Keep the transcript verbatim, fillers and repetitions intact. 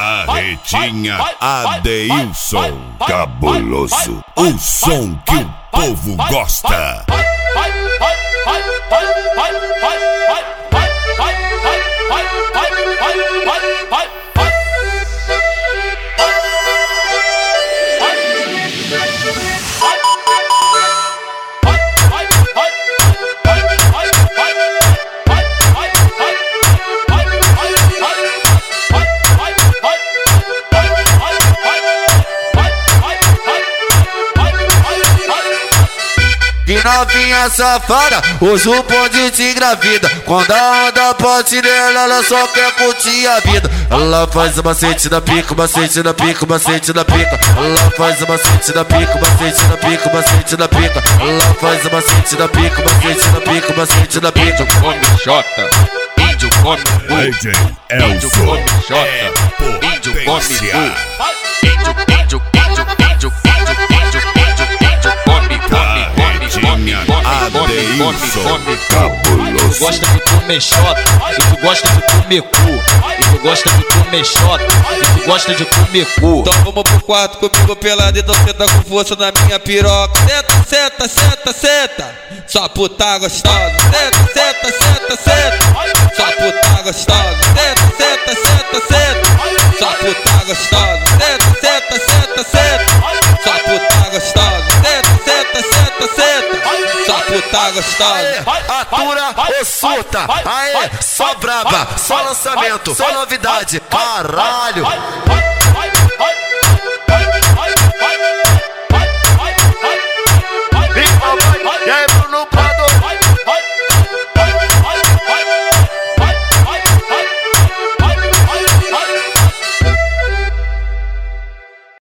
Carretinha Adeilson, cabuloso, o som que o povo gosta. Que novinha safada, hoje o bonde te engravida. Quando a onda bate nela, ela só quer curtir a vida. Ela faz o macete na pica, macete na pica, macete na pica. Ela faz o macete na pica, macete na pica, macete na pica. Ela faz o macete na pica, macete na pica, macete na pica. Índio come xota, índio come bu, índio come xota, índio come bu. Índio, índio, índio, índio, índio, índio, índio, índio come, come, come, come, come, come, come, come. Tu gosta de comer xota, e tu gosta de comer cu, e tu gosta de comer xota, e tu gosta de comer cu. Então vamos pro quarto comigo pelado, então senta com força na minha piroca. Senta, senta, senta, senta, só puta gostosa. Senta, senta, senta, senta, só puta gostosa. Senta, senta, senta, senta, só puta gostosa. Senta, senta, senta, senta, só puta gostosa. Senta, senta, senta, senta, só puta gostosa. Atura ou surta, aê, só braba, só lançamento, só novidade, caralho.